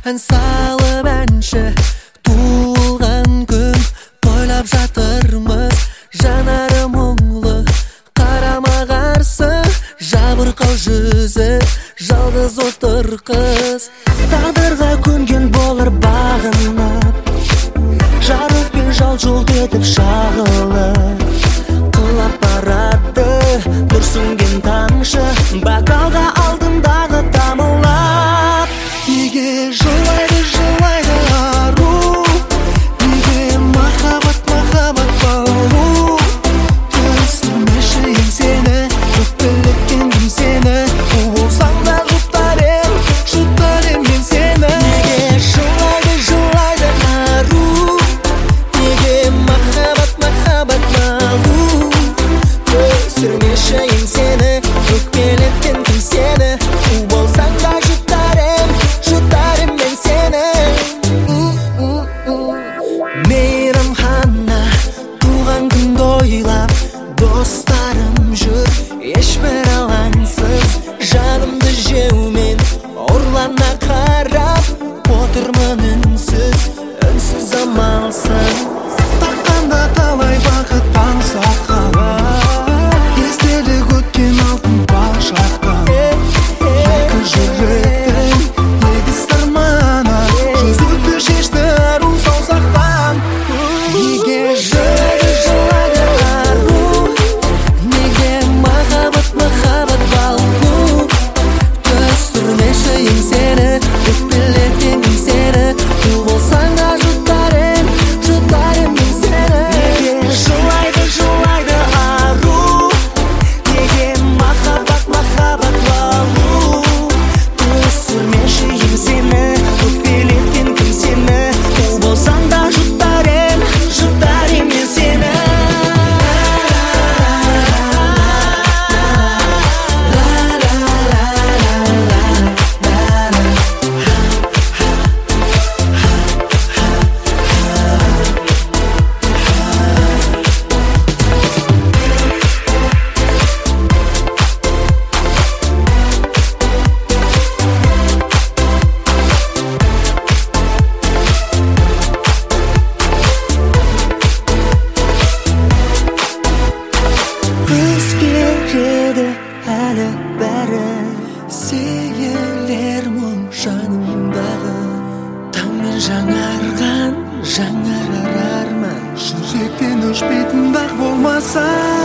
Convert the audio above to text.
ән салып әнші туылған күн тойлап жатырмыз. Жанары мұңлы қарама қарсы, жабырқау жүзі жалғыз отыр қыз. Тағдырға көнген болар бағынып, жарықпен жол етіп шағылып, қылап барады бүрсінген таңшы бокалға алдындағы тамылап. Неге жылайды жылайды ару, неге махаббат балу, түсірмеші еңсені, өкпелеткен кім сені, бұл болсаң да жұтар ем мен сені. Неге жылайды ару, неге махаббат балу, түсірмеші еңсені, өкпелеткен кім сені, бұл болсаң да жұтар ем мен сені. Мейрамхана туған күнді ойлап, достарым жүр ешбір алаңсыз, жанымды жеумен ұрлана қарап отырмын үнсіз амалсыз. Таққанда талай бақыт аңсатқан, естелік өткен алтын бал шақтан. Екі жүректің егіз арманы, жүзікті шешті ару саусақтан. Неге жылайды ару, неге махаббат балу, түсірмеші еңсені, өкпелеткен кім сені, бұл болсаң да жұтар ем мен сені. Неге жылайды ару, неге махаббат балу, түсірмеші еңсені, өкпелеткен кім сені, бұл болсаң да жұтар ем мен сені. Өзгереді әлі бәрі, сейілер мұң жанымдағы, таңмен жаңарған жаңарар арман, жүректен өшпейтін бақ болмаса.